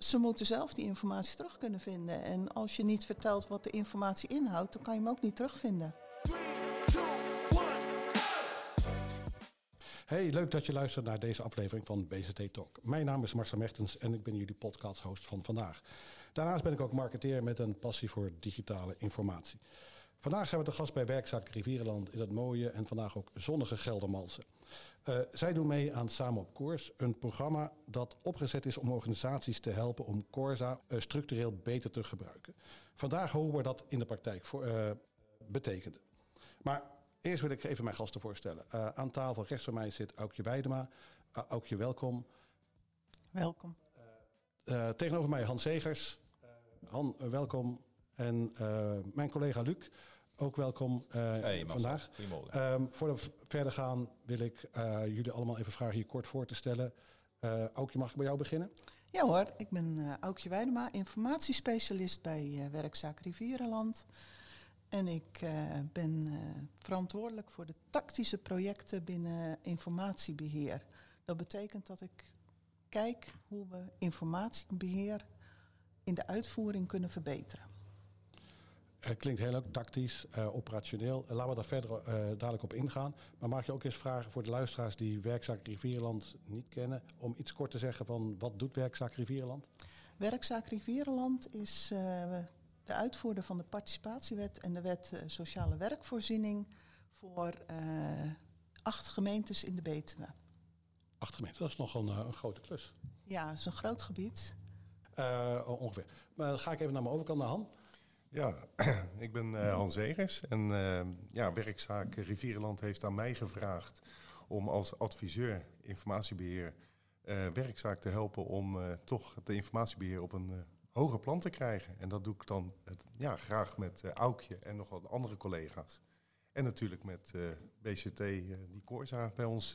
Ze moeten zelf die informatie terug kunnen vinden. En als je niet vertelt wat de informatie inhoudt, dan kan je hem ook niet terugvinden. Hey, leuk dat je luistert naar deze aflevering van BZT Talk. Mijn naam is Marcel Mertens en ik ben jullie podcast-host van vandaag. Daarnaast ben ik ook marketeer met een passie voor digitale informatie. Vandaag zijn we te gast bij Werkzaak Rivierenland in het mooie en vandaag ook zonnige Geldermalsen. Zij doen mee aan Samen op Koers, een programma dat opgezet is om organisaties te helpen om Corsa structureel beter te gebruiken. Vandaag horen we dat in de praktijk betekent. Maar eerst wil ik even mijn gasten voorstellen. Aan tafel rechts van mij zit Aukje Weidema. Aukje, welkom. Welkom. Tegenover mij Hans Zegers. Han, welkom. En mijn collega Luc, ook welkom vandaag. Goedemorgen. Voor we verder gaan wil ik jullie allemaal even vragen hier kort voor te stellen. Aukje, mag ik bij jou beginnen? Ja hoor, ik ben Aukje Weidema, informatiespecialist bij Werkzaak Rivierenland. En ik ben verantwoordelijk voor de tactische projecten binnen informatiebeheer. Dat betekent dat ik kijk hoe we informatiebeheer in de uitvoering kunnen verbeteren. Klinkt heel leuk, tactisch, operationeel. Laten we daar verder dadelijk op ingaan. Maar mag je ook eens vragen voor de luisteraars die Werkzaak Rivierenland niet kennen, om iets kort te zeggen van wat doet Werkzaak Rivierenland? Werkzaak Rivierenland is de uitvoerder van de participatiewet en de wet sociale werkvoorziening voor 8 gemeentes in de Betuwe. 8 gemeenten, dat is nog een grote klus. Ja, dat is een groot gebied. Ongeveer. Maar dan ga ik even naar mijn overkant, naar Han. Ja, ik ben Hans Zegers en Werkzaak Rivierenland heeft aan mij gevraagd om als adviseur informatiebeheer Werkzaak te helpen om toch het informatiebeheer op een hoger plan te krijgen. En dat doe ik dan graag met Aukje en nog wat andere collega's. En natuurlijk met BZT die Corsa bij ons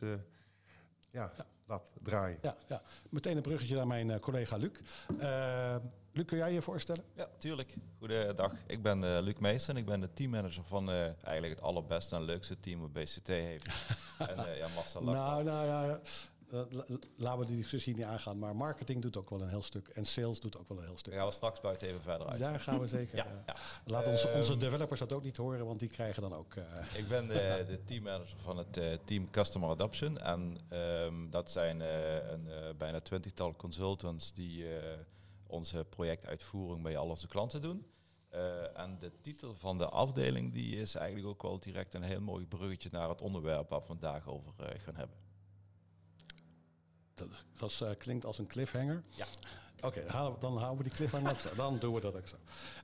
laat draaien. Ja. Meteen een bruggetje naar mijn collega Luc. Luc, kun jij je voorstellen? Ja, tuurlijk. Goedendag. Ik ben Luc Meijsen en ik ben de teammanager van eigenlijk het allerbeste en leukste team wat BZT heeft. En Marcel laten we die discussie niet aangaan. Maar marketing doet ook wel een heel stuk. En sales doet ook wel een heel stuk. Daar gaan we straks buiten even verder uit. Daar gaan we zeker. Ja. Laat onze developers dat ook niet horen, want die krijgen dan ook... Ik ben de teammanager van het team Customer Adoption. En dat zijn bijna 20-tal consultants die onze projectuitvoering bij al onze klanten doen. En de titel van de afdeling die is eigenlijk ook wel direct een heel mooi bruggetje naar het onderwerp waar we vandaag over gaan hebben. Dat klinkt als een cliffhanger. Ja. Oké, dan houden we die cliffhanger ook zo. Dan doen we dat ook zo.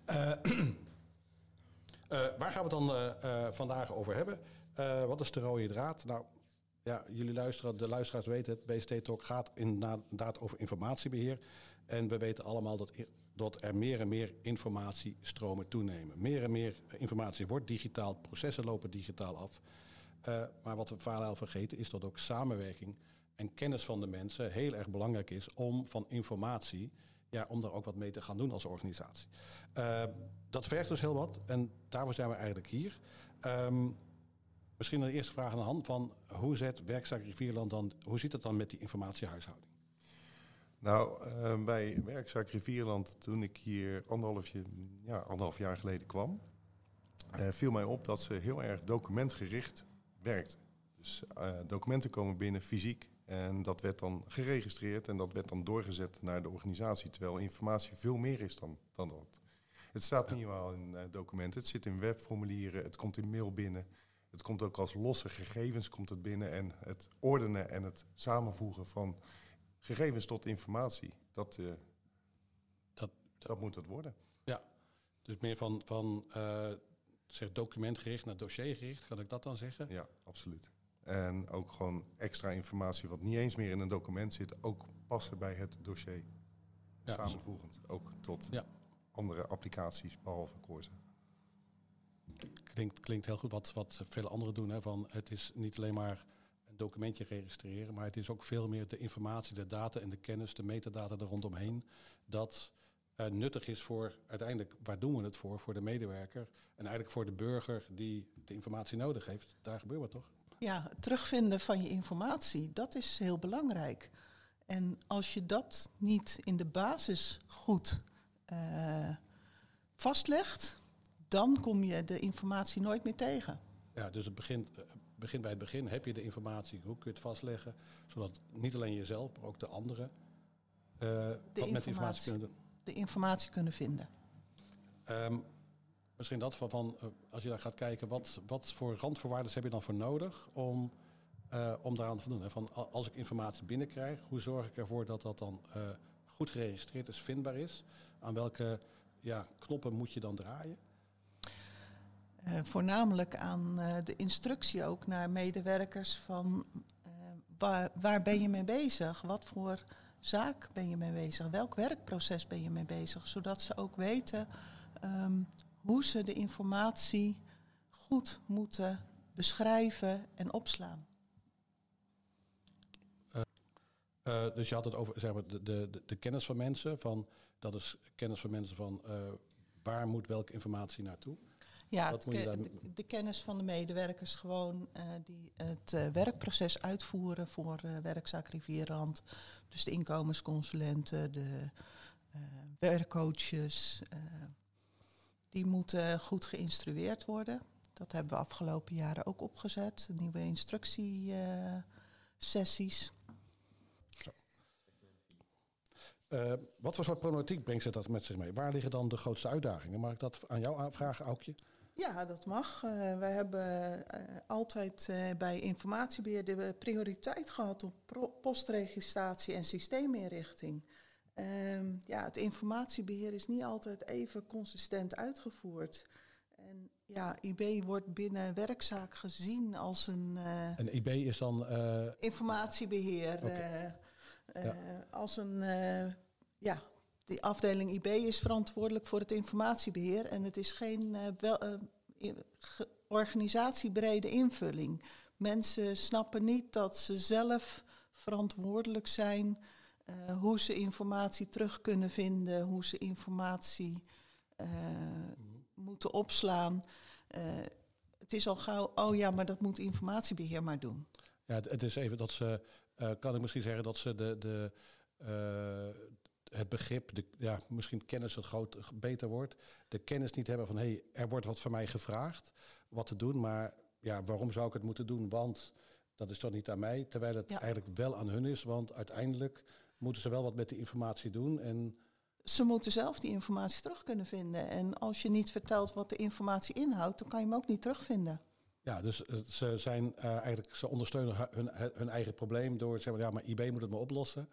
Waar gaan we het dan vandaag over hebben? Wat is de rode draad? Nou, ja, de luisteraars weten het. BZT Talk gaat inderdaad over informatiebeheer. En we weten allemaal dat er meer en meer informatiestromen toenemen. Meer en meer informatie wordt digitaal, processen lopen digitaal af. Maar wat we vaak vergeten is dat ook samenwerking en kennis van de mensen heel erg belangrijk is om van informatie, om daar ook wat mee te gaan doen als organisatie. Dat vergt dus heel wat en daarvoor zijn we eigenlijk hier. Misschien een eerste vraag aan de hand van hoe zet Werkzaak Rivierenland dan, hoe zit het dan met die informatiehuishouding? Nou, bij Werkzaak Rivierenland, toen ik hier anderhalf jaar geleden kwam, viel mij op dat ze heel erg documentgericht werkten. Dus documenten komen binnen fysiek en dat werd dan geregistreerd en dat werd dan doorgezet naar de organisatie, terwijl informatie veel meer is dan dat. Het staat niet eenmaal in documenten, het zit in webformulieren, het komt in mail binnen. Het komt ook als losse gegevens komt het binnen en het ordenen en het samenvoegen van gegevens tot informatie, dat moet het worden. Ja, dus meer van documentgericht naar dossiergericht, kan ik dat dan zeggen? Ja, absoluut. En ook gewoon extra informatie wat niet eens meer in een document zit, ook passen bij het dossier. Ja, samenvoegend, ook tot andere applicaties behalve Corsa. Klinkt heel goed wat veel anderen doen. Hè, van het is niet alleen maar een documentje registreren, maar het is ook veel meer de informatie, de data en de kennis, de metadata er rondomheen. Dat nuttig is voor uiteindelijk, waar doen we het voor de medewerker en eigenlijk voor de burger die de informatie nodig heeft. Daar gebeurt wat toch? Ja, het terugvinden van je informatie, dat is heel belangrijk. En als je dat niet in de basis goed vastlegt, dan kom je de informatie nooit meer tegen. Ja, dus het begint bij het begin. Heb je de informatie, hoe kun je het vastleggen? Zodat niet alleen jezelf, maar ook de anderen wat met de informatie kunnen doen. De informatie kunnen vinden. Misschien dat als je daar gaat kijken, wat voor randvoorwaarden heb je dan voor nodig om daaraan te voldoen? Hè? Van, als ik informatie binnenkrijg, hoe zorg ik ervoor dat dat dan goed geregistreerd is, vindbaar is? Aan welke knoppen moet je dan draaien? Voornamelijk aan de instructie ook naar medewerkers van waar ben je mee bezig? Wat voor zaak ben je mee bezig? Welk werkproces ben je mee bezig? Zodat ze ook weten hoe ze de informatie goed moeten beschrijven en opslaan. Dus je had het over zeg maar, de kennis van mensen. Dat is kennis van mensen van waar moet welke informatie naartoe? Ja, de kennis van de medewerkers gewoon die het werkproces uitvoeren voor Werkzaak Rivierenland. Dus de inkomensconsulenten, de werkcoaches, die moeten goed geïnstrueerd worden. Dat hebben we afgelopen jaren ook opgezet, nieuwe instructiesessies. Wat voor soort problematiek brengt ze dat met zich mee? Waar liggen dan de grootste uitdagingen? Mag ik dat aan jou vragen, Aukje? Ja, dat mag. Wij hebben altijd bij informatiebeheer de prioriteit gehad op postregistratie en systeeminrichting. Het informatiebeheer is niet altijd even consistent uitgevoerd. En IB wordt binnen werkzaak gezien als een... En IB is dan... informatiebeheer. Okay. Als een... Die afdeling IB is verantwoordelijk voor het informatiebeheer en het is geen organisatiebrede invulling. Mensen snappen niet dat ze zelf verantwoordelijk zijn, hoe ze informatie terug kunnen vinden, hoe ze informatie moeten opslaan. Het is al gauw, maar dat moet informatiebeheer maar doen. Ja, het is even dat ze, kan ik misschien zeggen dat ze het begrip, misschien kennis het beter wordt. De kennis niet hebben van, er wordt wat van mij gevraagd, wat te doen. Maar waarom zou ik het moeten doen? Want dat is toch niet aan mij. Terwijl het eigenlijk wel aan hun is. Want uiteindelijk moeten ze wel wat met die informatie doen. En ze moeten zelf die informatie terug kunnen vinden. En als je niet vertelt wat de informatie inhoudt, dan kan je hem ook niet terugvinden. Ja, dus ze ondersteunen hun eigen probleem door te zeggen, maar IB moet het maar oplossen.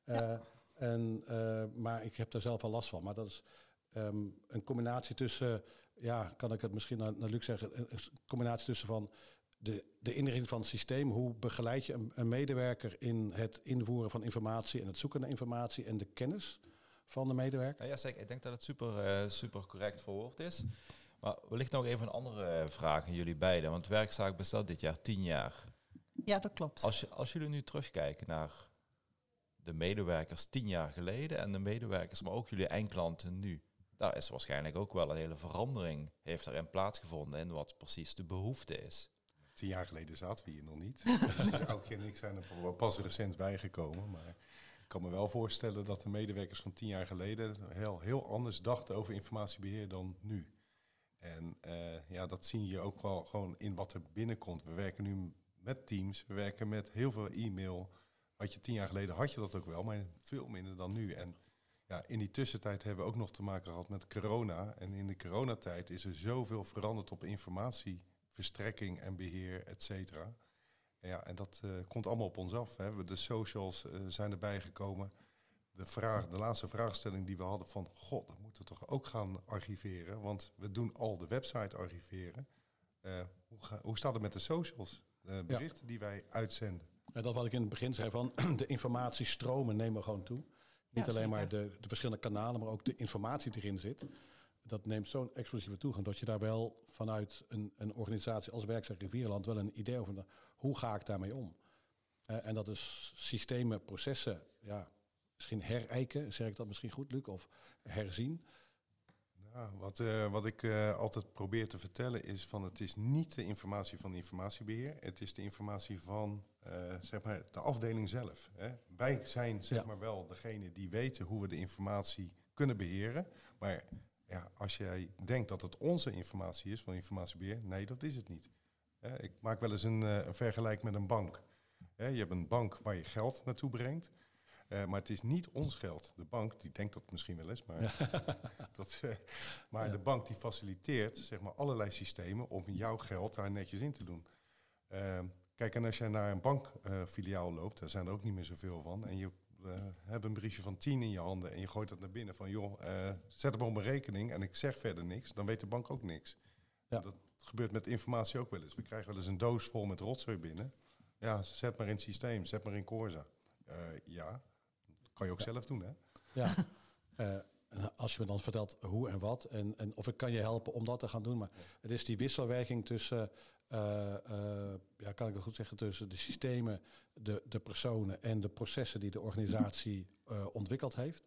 Maar ik heb daar zelf al last van. Maar dat is een combinatie tussen, kan ik het misschien naar Luc zeggen, een combinatie tussen van de inrichting van het systeem. Hoe begeleid je een medewerker in het invoeren van informatie en het zoeken naar informatie en de kennis van de medewerker? Ja, zeker. Ik denk dat het super correct verwoord is. Maar wellicht nog even een andere vraag aan jullie beiden. Want Werkzaak bestaat dit jaar 10 jaar. Ja, dat klopt. Als jullie nu terugkijken naar de medewerkers 10 jaar geleden en de medewerkers, maar ook jullie eindklanten nu. Daar is waarschijnlijk ook wel een hele verandering heeft erin plaatsgevonden in wat precies de behoefte is. 10 jaar geleden zaten we hier nog niet. Aukje en ik zijn er pas recent bijgekomen. Maar ik kan me wel voorstellen dat de medewerkers van 10 jaar geleden heel anders dachten over informatiebeheer dan nu. En dat zie je ook wel gewoon in wat er binnenkomt. We werken nu met Teams, we werken met heel veel e-mail. 10 jaar geleden had je dat ook wel, maar veel minder dan nu. En in die tussentijd hebben we ook nog te maken gehad met corona. En in de coronatijd is er zoveel veranderd op informatieverstrekking en beheer, et cetera. En dat komt allemaal op ons af. Hè. De socials zijn erbij gekomen. De laatste vraagstelling die we hadden van, dat moeten we toch ook gaan archiveren. Want we doen al de website archiveren. Hoe staat het met de socials? Berichten die wij uitzenden. Ja, dat wat ik in het begin zei van de informatiestromen nemen gewoon toe. Niet alleen maar de verschillende kanalen, maar ook de informatie die erin zit. Dat neemt zo'n explosieve toegang dat je daar wel vanuit een organisatie als Werkzaak Rivierenland wel een idee over hoe ga ik daarmee om. En dat is systemen, processen, misschien herijken, zeg ik dat misschien goed, Luc, of herzien. Ja, wat ik altijd probeer te vertellen is van het is niet de informatie van informatiebeheer. Het is de informatie van zeg maar de afdeling zelf. Hè. Wij zijn zeg maar wel degene die weten hoe we de informatie kunnen beheren. Maar ja, als jij denkt dat het onze informatie is van informatiebeheer, nee, dat is het niet. Ik maak wel eens een vergelijk met een bank. Je hebt een bank waar je geld naartoe brengt. Maar het is niet ons geld. De bank, die denkt dat misschien wel eens. Maar de bank die faciliteert zeg maar, allerlei systemen om jouw geld daar netjes in te doen. Kijk, en als jij naar een bankfiliaal loopt, daar zijn er ook niet meer zoveel van. En je hebt een briefje van 10 in je handen en je gooit dat naar binnen van joh, zet hem op een rekening en ik zeg verder niks. Dan weet de bank ook niks. Ja. Dat gebeurt met informatie ook wel eens. We krijgen wel eens een doos vol met rotzooi binnen. Ja, zet maar in het systeem, zet maar in Corsa. Ja. Kan je ook zelf doen, hè? Ja. Als je me dan vertelt hoe en wat en of ik kan je helpen om dat te gaan doen. Maar het is die wisselwerking tussen, kan ik het goed zeggen, tussen de systemen, de personen en de processen die de organisatie ontwikkeld heeft.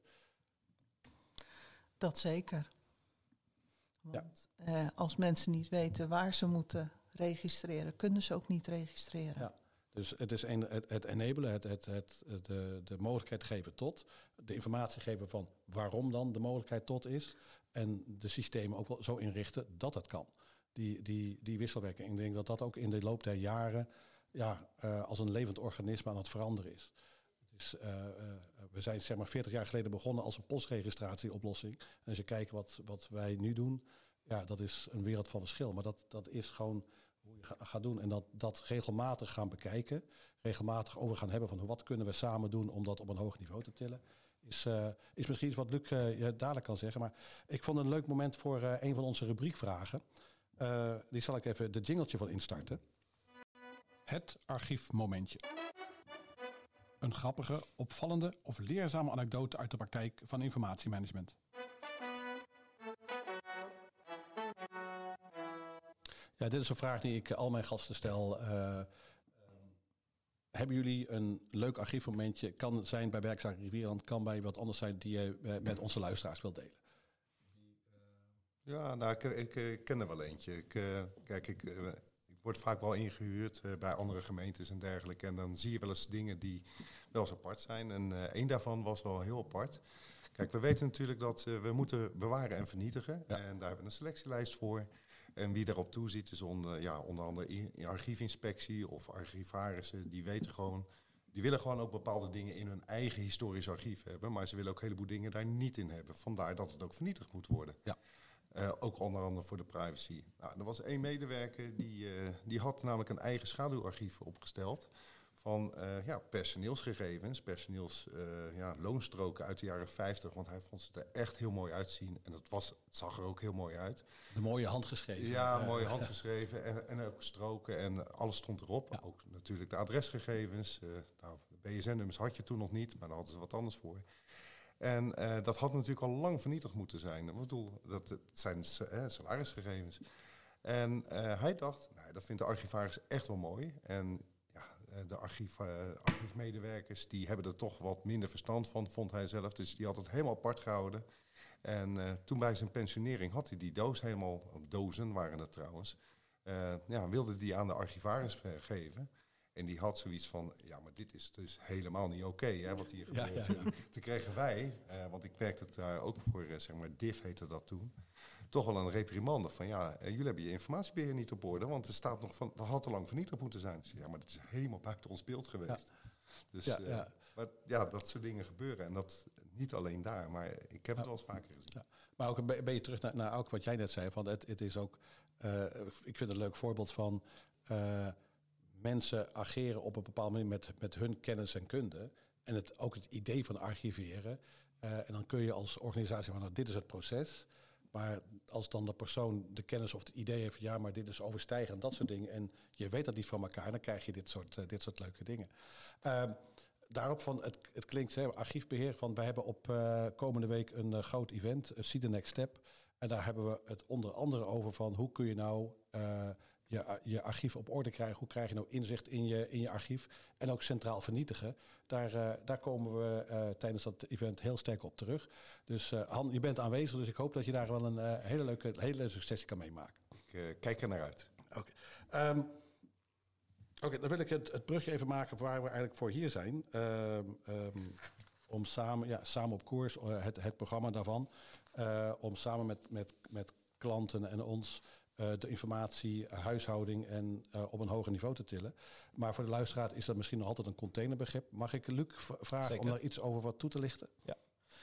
Dat zeker. Want als mensen niet weten waar ze moeten registreren, kunnen ze ook niet registreren. Ja. Dus het is het enablen, de mogelijkheid geven tot, de informatie geven van waarom dan de mogelijkheid tot is. En de systemen ook wel zo inrichten dat het kan. Die wisselwerking. Ik denk dat dat ook in de loop der jaren als een levend organisme aan het veranderen is. We zijn zeg maar 40 jaar geleden begonnen als een postregistratieoplossing. En als je kijkt wat wij nu doen, dat is een wereld van verschil. Maar dat is gewoon hoe je gaat doen en dat regelmatig gaan bekijken, regelmatig over gaan hebben van wat kunnen we samen doen om dat op een hoog niveau te tillen, is misschien iets wat Luc je dadelijk kan zeggen. Maar ik vond het een leuk moment voor een van onze rubriekvragen. Die zal ik even de jingletje van instarten. Het archiefmomentje. Een grappige, opvallende of leerzame anekdote uit de praktijk van informatiemanagement. Ja, dit is een vraag die ik al mijn gasten stel. Hebben jullie een leuk archiefmomentje? Kan zijn bij Werkzaak Rivierenland, kan bij wat anders zijn die je met onze luisteraars wilt delen. Ja, nou, ik ken er wel eentje. Ik word vaak wel ingehuurd bij andere gemeentes en dergelijke. En dan zie je wel eens dingen die wel eens apart zijn. En één daarvan was wel heel apart. Kijk, we weten natuurlijk dat we moeten bewaren en vernietigen. Ja. En daar hebben we een selectielijst voor. En wie daarop toeziet is onder andere archiefinspectie of archivarissen. Die weten gewoon, die willen gewoon ook bepaalde dingen in hun eigen historisch archief hebben. Maar ze willen ook een heleboel dingen daar niet in hebben. Vandaar dat het ook vernietigd moet worden. Ja. Ook onder andere voor de privacy. Nou, er was één medewerker die had namelijk een eigen schaduwarchief opgesteld van personeelsgegevens, loonstroken uit de jaren 50. Want hij vond ze er echt heel mooi uitzien. En het zag er ook heel mooi uit. De mooie handgeschreven. Ja, mooie handgeschreven en ook stroken en alles stond erop. Ja. Ook natuurlijk de adresgegevens. BSN-nummers had je toen nog niet, maar daar hadden ze wat anders voor. En dat had natuurlijk al lang vernietigd moeten zijn. Ik bedoel, dat zijn salarisgegevens. En hij dacht, dat vindt de archivaris echt wel mooi. En de archiefmedewerkers die hebben er toch wat minder verstand van, vond hij zelf. Dus die had het helemaal apart gehouden. En toen bij zijn pensionering had hij die doos helemaal, dozen waren het trouwens, wilde die aan de archivaris geven. En die had zoiets van, maar dit is dus helemaal niet oké, wat hier gebeurt. Ja. Toen kregen wij, want ik werkte daar ook voor, DIF heette dat toen, toch wel een reprimande van, jullie hebben je informatiebeheer niet op orde, want er staat nog van, dat had te lang vernietigd moeten zijn. Dus, maar dat is helemaal buiten ons beeld geweest. Ja. Dus, maar dat soort dingen gebeuren. En dat niet alleen daar, maar ik heb het wel eens vaker gezien. Ja. Maar ook ben je terug naar ook wat jij net zei, van het is ook, ik vind het een leuk voorbeeld van, mensen ageren op een bepaalde manier met hun kennis en kunde. En ook het idee van archiveren. En dan kun je als organisatie van, dit is het proces. Maar als dan de persoon de kennis of het idee heeft, maar dit is overstijgend, dat soort dingen. En je weet dat niet van elkaar, dan krijg je dit soort leuke dingen. Daarop van, het klinkt, archiefbeheer, van wij hebben op komende week een groot event, See the Next Step. En daar hebben we het onder andere over van, hoe kun je nou je archief op orde krijgen. Hoe krijg je nou inzicht in je archief? En ook centraal vernietigen. Daar komen we tijdens dat event heel sterk op terug. Dus Han, je bent aanwezig, dus ik hoop dat je daar wel een hele leuke sessie kan meemaken. Ik kijk er naar uit. Oké, dan wil ik het brugje even maken waar we eigenlijk voor hier zijn. Om samen op koers, het programma daarvan. Om samen met klanten en ons de informatie, huishouding en op een hoger niveau te tillen. Maar voor de luisteraar is dat misschien nog altijd een containerbegrip. Mag ik Luc vragen Zeker. om daar iets over wat toe te lichten? Ja.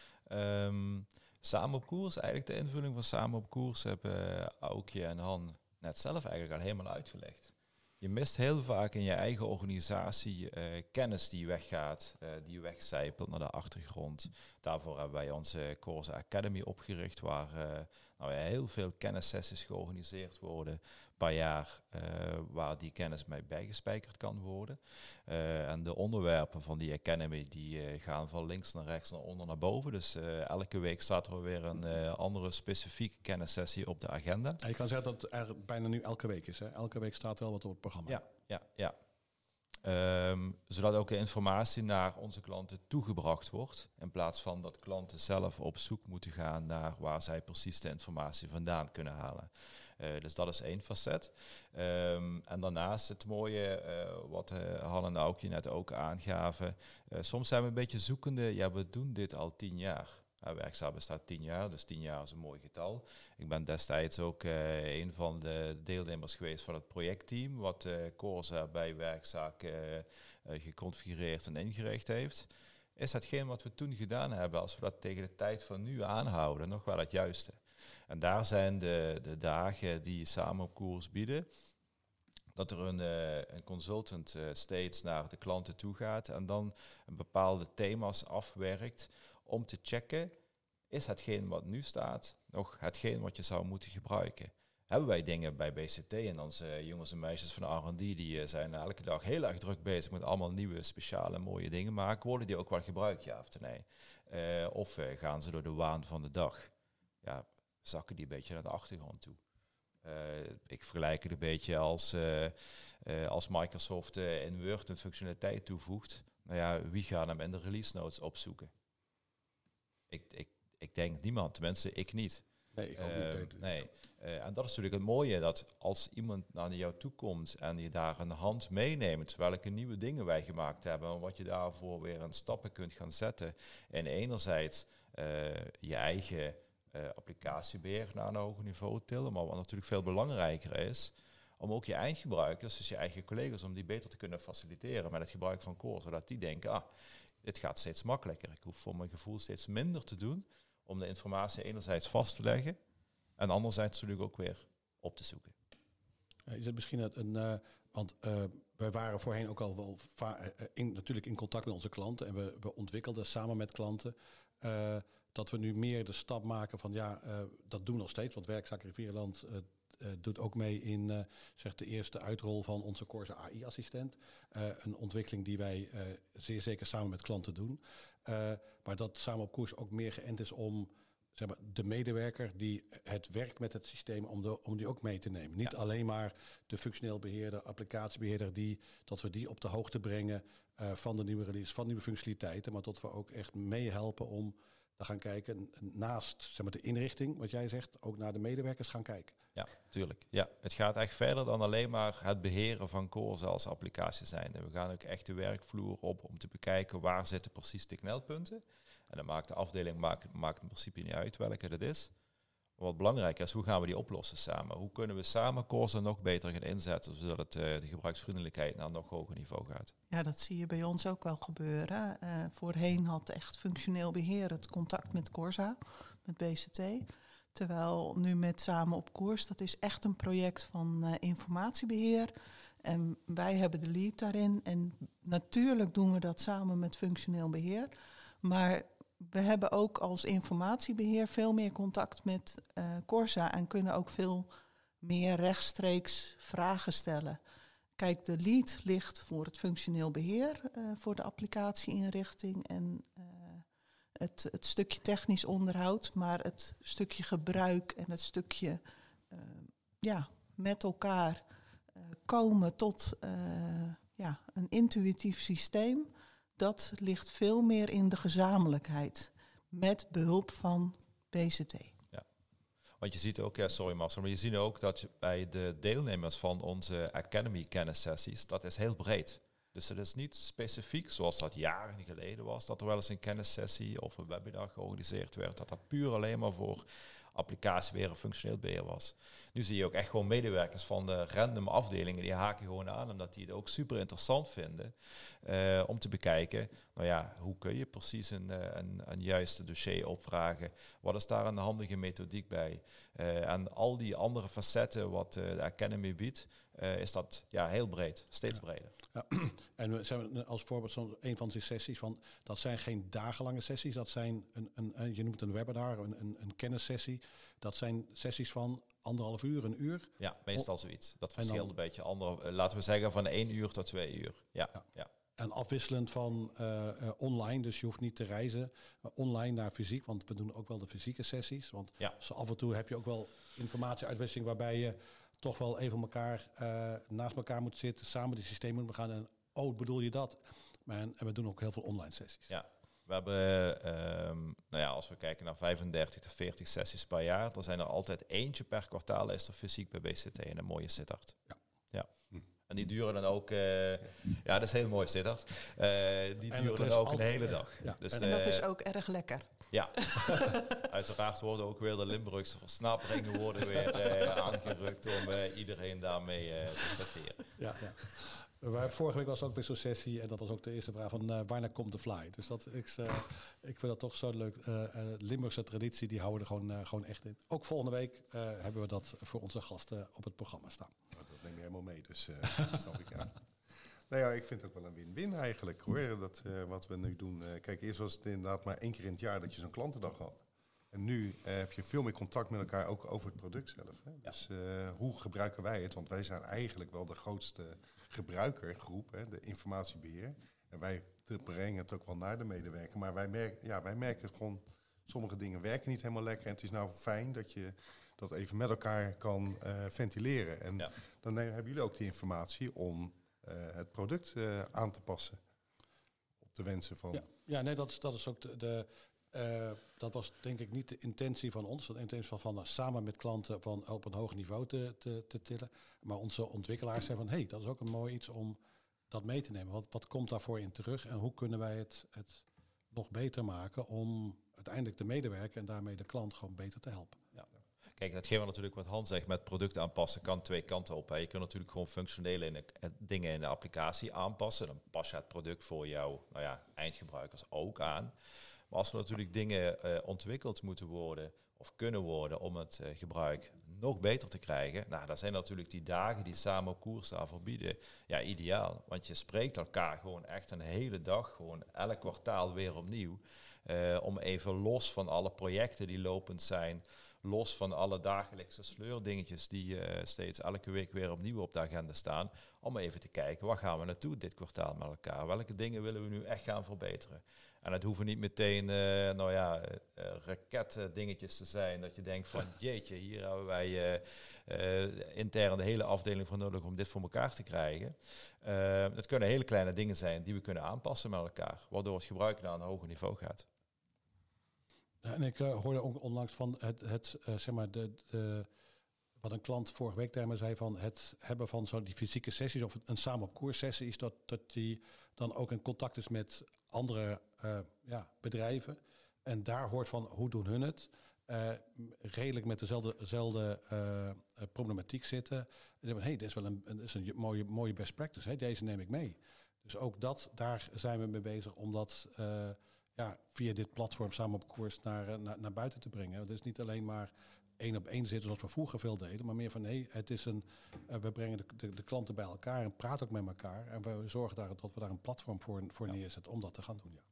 Samen op koers, eigenlijk de invulling van Samen op koers hebben Aukje en Han net zelf eigenlijk al helemaal uitgelegd. Je mist heel vaak in je eigen organisatie kennis die weggaat, die wegcijpelt naar de achtergrond. Daarvoor hebben wij onze Corsa Academy opgericht, waar heel veel kennissessies georganiseerd worden per jaar, waar die kennis mee bijgespijkerd kan worden. En de onderwerpen van die Academy die gaan van links naar rechts, naar onder naar boven. Dus elke week staat er weer een andere specifieke kennissessie op de agenda. Ja, je kan zeggen dat het eigenlijk bijna nu elke week is. Hè? Elke week staat wel wat op het programma. Ja. Zodat ook de informatie naar onze klanten toegebracht wordt. In plaats van dat klanten zelf op zoek moeten gaan naar waar zij precies de informatie vandaan kunnen halen. Dus dat is één facet. En daarnaast het mooie, wat Han en Aukje net ook aangaven. Soms zijn we een beetje zoekende. We doen dit al 10 jaar. Werkzaam bestaat 10 jaar, dus 10 jaar is een mooi getal. Ik ben destijds ook een van de deelnemers geweest van het projectteam, wat Corsa bij Werkzaak geconfigureerd en ingericht heeft. Is hetgeen wat we toen gedaan hebben, als we dat tegen de tijd van nu aanhouden, nog wel het juiste. En daar zijn de dagen die Samen op koers bieden, dat er een consultant steeds naar de klanten toe gaat en dan een bepaalde thema's afwerkt om te checken, is hetgeen wat nu staat nog hetgeen wat je zou moeten gebruiken? Hebben wij dingen bij BCT en onze jongens en meisjes van de R&D, die zijn elke dag heel erg druk bezig met allemaal nieuwe, speciale, mooie dingen maken. Worden die ook wel gebruikt, ja of nee? Of gaan ze door de waan van de dag? Ja, zakken die een beetje naar de achtergrond toe. Ik vergelijk het een beetje als Microsoft in Word een functionaliteit toevoegt. Wie gaat hem in de release notes opzoeken? Ik denk niemand, tenminste ik niet. Nee, ik ook niet. Nee. En dat is natuurlijk het mooie, dat als iemand naar jou toe komt en je daar een hand meeneemt, welke nieuwe dingen wij gemaakt hebben en wat je daarvoor weer aan stappen kunt gaan zetten. En enerzijds je eigen applicatiebeheer naar een hoger niveau tillen, maar wat natuurlijk veel belangrijker is, om ook je eindgebruikers, dus je eigen collega's, om die beter te kunnen faciliteren met het gebruik van Core, zodat die denken, dit gaat steeds makkelijker. Ik hoef voor mijn gevoel steeds minder te doen om de informatie enerzijds vast te leggen en anderzijds natuurlijk ook weer op te zoeken. Is het misschien want wij waren voorheen ook al wel natuurlijk in contact met onze klanten en we ontwikkelden samen met klanten dat we nu meer de stap maken van dat doen we nog steeds, want Werkzaak Rivierenland doet ook mee in de eerste uitrol van onze Corsa AI-assistent. Een ontwikkeling die wij zeer zeker samen met klanten doen. Maar dat Samen op koers ook meer geënt is om de medewerker die het werkt met het systeem, om die ook mee te nemen. Niet alleen maar de functioneel beheerder, applicatiebeheerder, dat we die op de hoogte brengen van de nieuwe release, van nieuwe functionaliteiten, maar dat we ook echt meehelpen om te gaan kijken, naast de inrichting, wat jij zegt, ook naar de medewerkers gaan kijken. Ja, tuurlijk. Ja, het gaat echt verder dan alleen maar het beheren van Corsa als applicatie zijn. We gaan ook echt de werkvloer op om te bekijken waar zitten precies de knelpunten. En dan maakt de afdeling maakt in principe niet uit welke dat is. Maar wat belangrijk is, hoe gaan we die oplossen samen? Hoe kunnen we samen Corsa nog beter gaan inzetten, zodat het de gebruiksvriendelijkheid naar een nog hoger niveau gaat? Ja, dat zie je bij ons ook wel gebeuren. Voorheen had echt functioneel beheer het contact met Corsa, met BCT. Terwijl nu met Samen op koers, dat is echt een project van informatiebeheer. En wij hebben de lead daarin. En natuurlijk doen we dat samen met functioneel beheer. Maar we hebben ook als informatiebeheer veel meer contact met Corsa en kunnen ook veel meer rechtstreeks vragen stellen. Kijk, de lead ligt voor het functioneel beheer, voor de applicatieinrichting en het stukje technisch onderhoud, maar het stukje gebruik en het stukje met elkaar komen tot een intuïtief systeem, dat ligt veel meer in de gezamenlijkheid met behulp van BCT. Ja. Want je ziet ook, sorry Marcel, maar je ziet ook dat je bij de deelnemers van onze Academy kennissessies, dat is heel breed. Dus het is niet specifiek zoals dat jaren geleden was, dat er wel eens een kennissessie of een webinar georganiseerd werd, dat puur alleen maar voor applicatiebeheer en functioneel beheer was. Nu zie je ook echt gewoon medewerkers van de random afdelingen, die haken gewoon aan, omdat die het ook super interessant vinden om te bekijken, hoe kun je precies een juiste dossier opvragen? Wat is daar een handige methodiek bij? En al die andere facetten wat de Academy biedt, is dat heel breed, steeds breder. Ja. En we zijn als voorbeeld een van die sessies dat zijn geen dagenlange sessies, dat zijn je noemt het een webinar, een kennissessie. Dat zijn sessies van 1,5 uur, 1 uur. Ja, meestal zoiets. Dat verschilt een beetje. Laten we zeggen van 1 uur tot 2 uur. Ja. En afwisselend van online, dus je hoeft niet te reizen online naar fysiek, want we doen ook wel de fysieke sessies. Want af en toe heb je ook wel informatieuitwisseling waarbij je toch wel even elkaar naast elkaar moet zitten, samen die systemen moeten gaan en bedoel je dat? En we doen ook heel veel online sessies. Ja, we hebben, als we kijken naar 35 tot 40 sessies per jaar, dan zijn er altijd eentje per kwartaal is er fysiek bij BCT en een mooie Sittard. Ja. En die duren dan ook, dat is heel mooi Sittard. Die duren dan ook een hele dag. Ja. Dus, en dat is ook erg lekker. Ja, uiteraard worden ook weer de Limburgse versnaperingen worden weer aangerukt om iedereen daarmee te trakteren. Ja. Vorige week was ook weer zo'n sessie en dat was ook de eerste vraag van wanneer komt de fly? Dus ik vind dat toch zo leuk. Limburgse traditie, die houden er gewoon echt in. Ook volgende week hebben we dat voor onze gasten op het programma staan. Nou, dat neem je helemaal mee, dus dat snap ik ja. Nou ja, ik vind het ook wel een win-win eigenlijk hoor, dat wat we nu doen. Kijk, eerst was het inderdaad maar 1 keer in het jaar dat je zo'n klantendag had. En nu heb je veel meer contact met elkaar, ook over het product zelf. Hè? Ja. Dus hoe gebruiken wij het? Want wij zijn eigenlijk wel de grootste gebruikergroep, hè, de informatiebeheer. En wij brengen het ook wel naar de medewerker. Maar wij merken gewoon, sommige dingen werken niet helemaal lekker. En het is nou fijn dat je dat even met elkaar kan ventileren. En dan hebben jullie ook die informatie om het product aan te passen op de wensen van... Ja, nee, dat is ook dat was denk ik niet de intentie van ons. De intentie van samen met klanten van op een hoog niveau te tillen. Maar onze ontwikkelaars zeggen van dat is ook een mooi iets om dat mee te nemen. Wat komt daarvoor in terug en hoe kunnen wij het nog beter maken om uiteindelijk de medewerker en daarmee de klant gewoon beter te helpen. Ja. Kijk, hetgeen wat natuurlijk wat Han zegt met product aanpassen kan 2 kanten op. Hè. Je kunt natuurlijk gewoon functionele dingen in de applicatie aanpassen. Dan pas je het product voor jouw eindgebruikers ook aan. Maar als er natuurlijk dingen ontwikkeld moeten worden of kunnen worden om het gebruik nog beter te krijgen, dan zijn natuurlijk die dagen die samen op koers daarvoor bieden, ideaal. Want je spreekt elkaar gewoon echt een hele dag, gewoon elk kwartaal weer opnieuw, om even los van alle projecten die lopend zijn, los van alle dagelijkse sleurdingetjes die steeds elke week weer opnieuw op de agenda staan, om even te kijken, waar gaan we naartoe dit kwartaal met elkaar? Welke dingen willen we nu echt gaan verbeteren? En het hoeven niet meteen raketdingetjes te zijn, dat je denkt van jeetje, hier hebben wij intern de hele afdeling voor nodig om dit voor elkaar te krijgen. Dat kunnen hele kleine dingen zijn die we kunnen aanpassen met elkaar, waardoor het gebruik naar een hoger niveau gaat. Ja, en ik hoorde ook onlangs van wat een klant vorige week tegen me zei van het hebben van zo die fysieke sessies of een samen op koers sessie is dat die dan ook in contact is met andere bedrijven en daar hoort van hoe doen hun het, redelijk met dezelfde problematiek zitten. En zeggen dit is wel een mooie best practice, deze neem ik mee. Dus ook daar zijn we mee bezig om dat via dit platform samen op koers naar buiten te brengen. Het is niet alleen maar 1-op-1 zitten zoals we vroeger veel deden, maar meer van het is we brengen de klanten bij elkaar en praten ook met elkaar en we zorgen dat we daar een platform voor neerzetten om dat te gaan doen. Ja.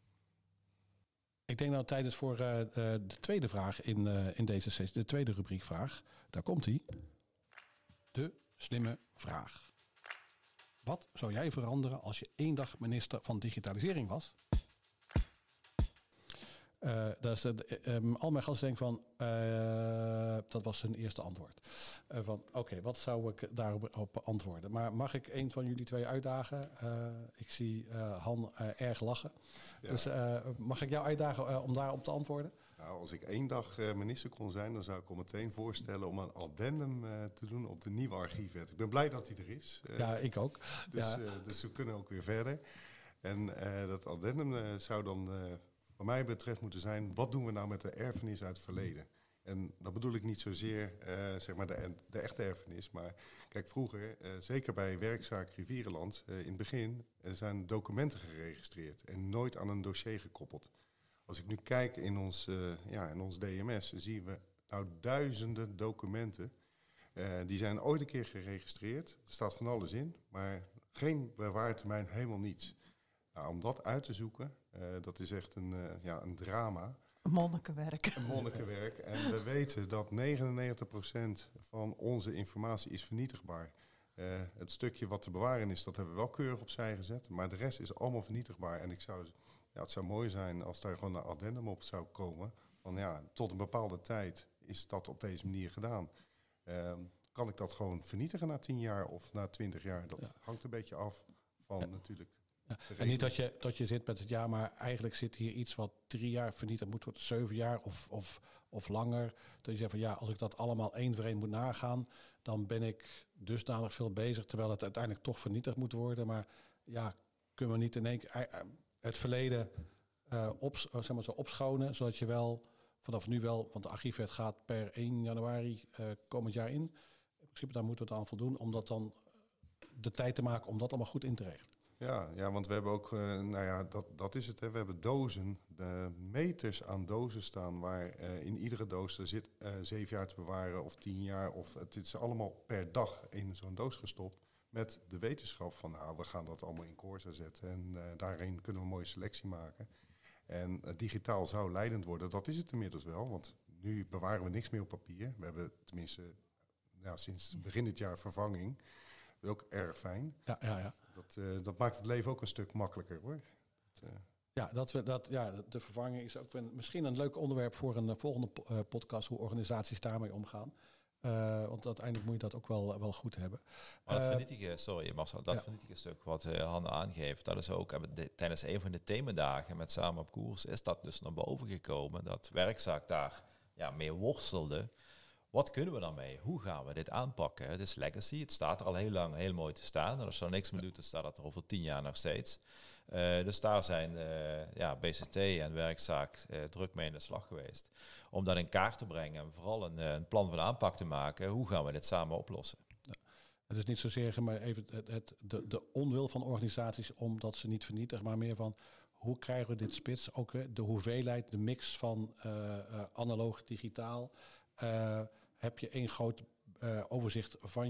Ik denk nou tijdens voor de tweede vraag in deze sessie, de tweede rubriekvraag, daar komt hij. De slimme vraag. Wat zou jij veranderen als je 1 dag minister van Digitalisering was? Al mijn gasten denken van, dat was hun eerste antwoord. Oké, wat zou ik daarop antwoorden? Maar mag ik een van jullie twee uitdagen? Ik zie Han erg lachen. Ja. Dus mag ik jou uitdagen om daarop te antwoorden? Nou, als ik 1 dag minister kon zijn, dan zou ik al meteen voorstellen om een addendum te doen op de nieuwe archiefwet. Ik ben blij dat die er is. Ja, ik ook. Dus we kunnen ook weer verder. En dat addendum zou dan wat mij betreft moeten zijn, wat doen we nou met de erfenis uit het verleden? En dat bedoel ik niet zozeer zeg maar de echte erfenis. Maar kijk, vroeger, zeker bij werkzaak Rivierenland, in het begin zijn documenten geregistreerd en nooit aan een dossier gekoppeld. Als ik nu kijk in ons DMS, zien we nou duizenden documenten. Die zijn ooit een keer geregistreerd. Er staat van alles in, maar geen bewaartermijn, helemaal niets. Nou, om dat uit te zoeken, dat is echt een drama. Een monnikenwerk. Een monnikenwerk. En we weten dat 99% van onze informatie is vernietigbaar. Het stukje wat te bewaren is, dat hebben we wel keurig opzij gezet. Maar de rest is allemaal vernietigbaar. En het zou mooi zijn als daar gewoon een addendum op zou komen. Van tot een bepaalde tijd is dat op deze manier gedaan. Kan ik dat gewoon vernietigen na 10 jaar of na 20 jaar? Dat hangt een beetje af van natuurlijk. Ja. En niet dat je zit met het jaar, maar eigenlijk zit hier iets wat 3 jaar vernietigd moet worden, 7 jaar of langer. Dat je zegt van als ik dat allemaal 1 voor 1 moet nagaan, dan ben ik dusdanig veel bezig, terwijl het uiteindelijk toch vernietigd moet worden. Maar kunnen we niet in één keer het verleden opschonen, zodat je wel vanaf nu wel, want de archiefwet gaat per 1 januari komend jaar in. In principe daar moeten we het aan voldoen, om dat dan de tijd te maken om dat allemaal goed in te regelen. Ja, want we hebben ook, dat is het. Hè. We hebben dozen, meters aan dozen staan waar in iedere doos er zit 7 jaar te bewaren of 10 jaar. Of het is allemaal per dag in zo'n doos gestopt met de wetenschap van we gaan dat allemaal in Corsa zetten. En daarin kunnen we een mooie selectie maken. En digitaal zou leidend worden, dat is het inmiddels wel. Want nu bewaren we niks meer op papier. We hebben tenminste sinds begin dit jaar vervanging. Dat is ook erg fijn. Ja. Dat maakt het leven ook een stuk makkelijker, hoor. De vervanging is ook misschien een leuk onderwerp voor een volgende podcast, hoe organisaties daarmee omgaan. Want uiteindelijk moet je dat ook wel goed hebben. Maar dat vernietigen, sorry Marcel, dat vernietigen stuk wat Han aangeeft, dat is ook tijdens een van de themadagen met Samen op Koers is dat dus naar boven gekomen, dat werkzaak daar mee worstelde. Wat kunnen we dan mee? Hoe gaan we dit aanpakken? Het is legacy, het staat er al heel lang heel mooi te staan. En als er niks meer doet, dan staat het er over 10 jaar nog steeds. Dus daar zijn BCT en werkzaak druk mee in de slag geweest. Om dat in kaart te brengen en vooral een plan van aanpak te maken. Hoe gaan we dit samen oplossen? Ja. Het is niet zozeer maar even de onwil van organisaties omdat ze niet vernietigen, maar meer van hoe krijgen we dit spits? Ook de hoeveelheid, de mix van analoog, digitaal. Heb je één groot overzicht van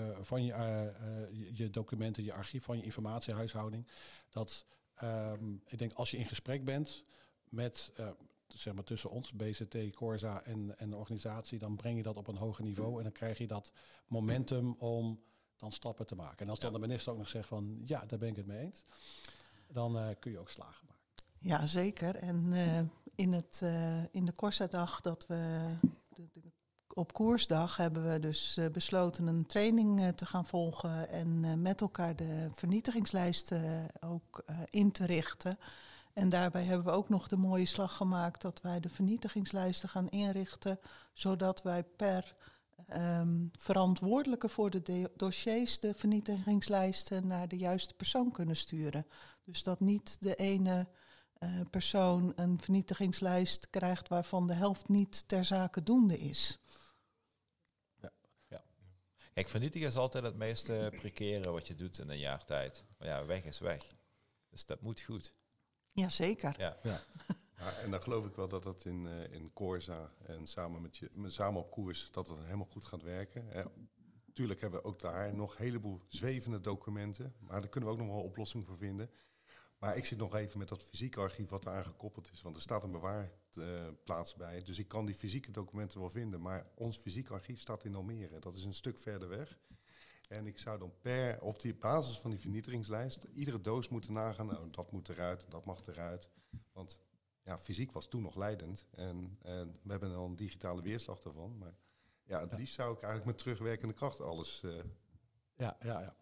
je documenten, je archief, van je informatiehuishouding. Dat ik denk als je in gesprek bent met tussen ons, BCT, Corsa en de organisatie, dan breng je dat op een hoger niveau en dan krijg je dat momentum om dan stappen te maken. En als dan de minister ook nog zegt van daar ben ik het mee eens, dan kun je ook slagen maken. Ja, zeker. En in de Corsa-dag dat we op koersdag hebben we dus besloten een training te gaan volgen en met elkaar de vernietigingslijsten ook in te richten. En daarbij hebben we ook nog de mooie slag gemaakt dat wij de vernietigingslijsten gaan inrichten, zodat wij per verantwoordelijke voor de dossiers de vernietigingslijsten naar de juiste persoon kunnen sturen. Dus dat niet de ene persoon een vernietigingslijst krijgt waarvan de helft niet ter zake doende is. Ja. Kijk, vernietigen is altijd het meest precaire wat je doet in een jaar tijd. Maar weg is weg. Dus dat moet goed. Jazeker. Ja. En dan geloof ik wel dat dat in Corsa en samen op koers dat het helemaal goed gaat werken. Tuurlijk hebben we ook daar nog een heleboel zwevende documenten. Maar daar kunnen we ook nog wel een oplossing voor vinden. Maar ik zit nog even met dat fysieke archief wat eraan gekoppeld is. Want er staat een bewaarplaats bij. Dus ik kan die fysieke documenten wel vinden. Maar ons fysieke archief staat in Almere. Dat is een stuk verder weg. En ik zou dan op die basis van die vernietigingslijst iedere doos moeten nagaan. Nou, dat moet eruit, dat mag eruit. Want fysiek was toen nog leidend. En we hebben al een digitale weerslag daarvan. Maar ja, het liefst zou ik eigenlijk met terugwerkende kracht alles... Ja.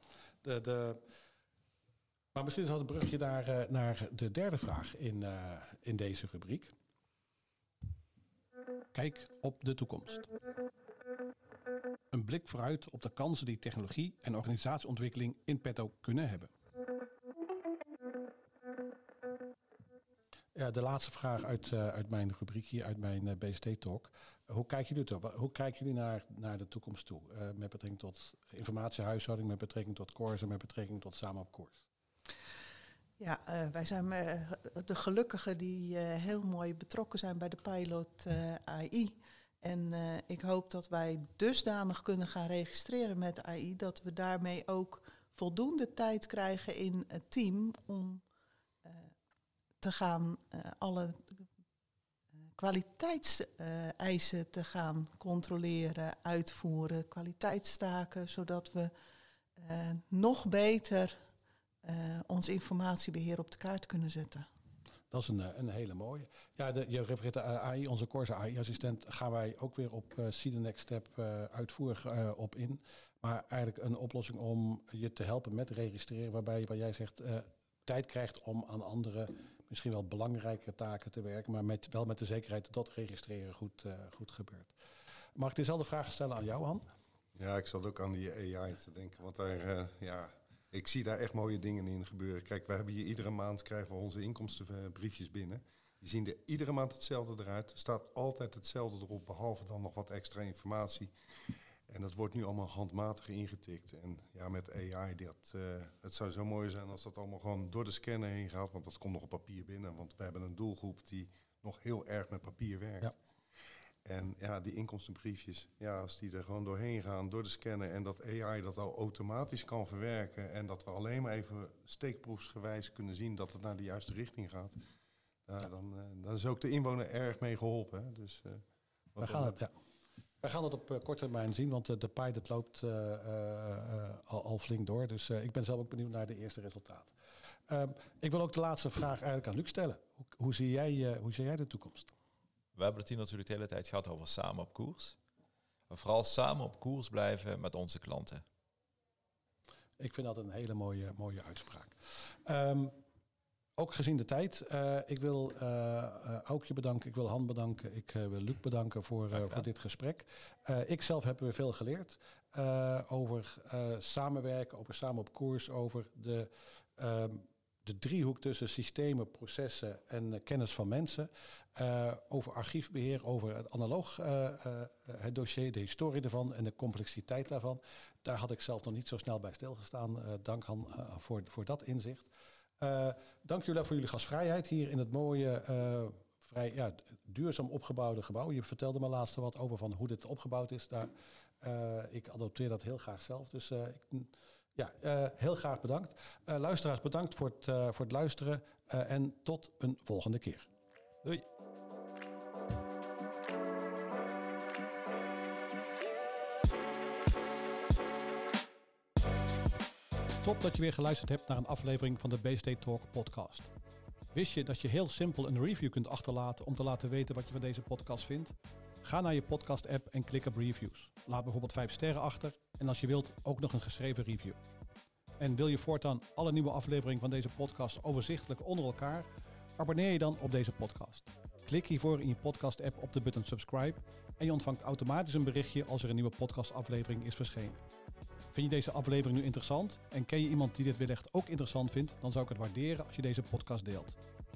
Maar misschien is dat een brugje naar de derde vraag in deze rubriek. Kijk op de toekomst. Een blik vooruit op de kansen die technologie en organisatieontwikkeling in petto kunnen hebben. Ja, de laatste vraag uit mijn rubriek hier, uit mijn BST-talk. Hoe kijken jullie naar de toekomst toe? Met betrekking tot informatiehuishouding, met betrekking tot coursen, met betrekking tot samen op koers? Ja, wij zijn de gelukkigen die heel mooi betrokken zijn bij de pilot AI. En ik hoop dat wij dusdanig kunnen gaan registreren met AI... dat we daarmee ook voldoende tijd krijgen in het team... om te gaan alle kwaliteitseisen te gaan controleren, uitvoeren, kwaliteitstaken... zodat we nog beter ons informatiebeheer op de kaart kunnen zetten. Dat is een hele mooie. Ja, je refereert de AI, onze Corsa AI-assistent, gaan wij ook weer op See the Next Step uitvoerig op in. Maar eigenlijk een oplossing om je te helpen met registreren, waarbij jij zegt tijd krijgt om aan andere, misschien wel belangrijkere taken te werken, maar wel met de zekerheid dat registreren goed gebeurt. Mag ik dezelfde vraag stellen aan jou, Han? Ja, ik zat ook aan die AI te denken, want daar... Ik zie daar echt mooie dingen in gebeuren. Kijk, we hebben hier iedere maand krijgen we onze inkomstenbriefjes binnen. Die zien er iedere maand hetzelfde eruit. Er staat altijd hetzelfde erop, behalve dan nog wat extra informatie. En dat wordt nu allemaal handmatig ingetikt. En ja, met AI, het zou zo mooi zijn als dat allemaal gewoon door de scanner heen gaat. Want dat komt nog op papier binnen. Want we hebben een doelgroep die nog heel erg met papier werkt. Ja. En ja, die inkomstenbriefjes, ja, als die er gewoon doorheen gaan, door de scanner... en dat AI dat al automatisch kan verwerken... en dat we alleen maar even steekproefsgewijs kunnen zien dat het naar de juiste richting gaat... dan is ook de inwoner erg mee geholpen. Hè? Dus, wij gaan het op korte termijn zien, want de pilot loopt al flink door. Dus ik ben zelf ook benieuwd naar de eerste resultaten. Ik wil ook de laatste vraag eigenlijk aan Luc stellen. Hoe zie jij de toekomst? We hebben het hier natuurlijk de hele tijd gehad over samen op koers. Maar vooral samen op koers blijven met onze klanten. Ik vind dat een hele mooie uitspraak. Ook gezien de tijd. Ik wil Aukje bedanken, ik wil Han bedanken, ik wil Luc bedanken voor dit gesprek. Ik zelf heb weer veel geleerd over samenwerken, over samen op koers, over de driehoek tussen systemen, processen en kennis van mensen. Over archiefbeheer, over het analoog het dossier, de historie ervan en de complexiteit daarvan. Daar had ik zelf nog niet zo snel bij stilgestaan. Dank Han voor dat inzicht. Dank jullie voor jullie gastvrijheid hier in het mooie, vrij duurzaam opgebouwde gebouw. Je vertelde me laatst wat over van hoe dit opgebouwd is. Ik adopteer dat heel graag zelf. Dus heel graag bedankt. Luisteraars, bedankt voor het luisteren en tot een volgende keer. Doei. Top dat je weer geluisterd hebt naar een aflevering van de BST Talk podcast. Wist je dat je heel simpel een review kunt achterlaten om te laten weten wat je van deze podcast vindt? Ga naar je podcast app en klik op reviews. Laat bijvoorbeeld 5 sterren achter en als je wilt ook nog een geschreven review. En wil je voortaan alle nieuwe afleveringen van deze podcast overzichtelijk onder elkaar? Abonneer je dan op deze podcast. Klik hiervoor in je podcast app op de button subscribe en je ontvangt automatisch een berichtje als er een nieuwe podcastaflevering is verschenen. Vind je deze aflevering nu interessant en ken je iemand die dit wellicht ook interessant vindt, dan zou ik het waarderen als je deze podcast deelt.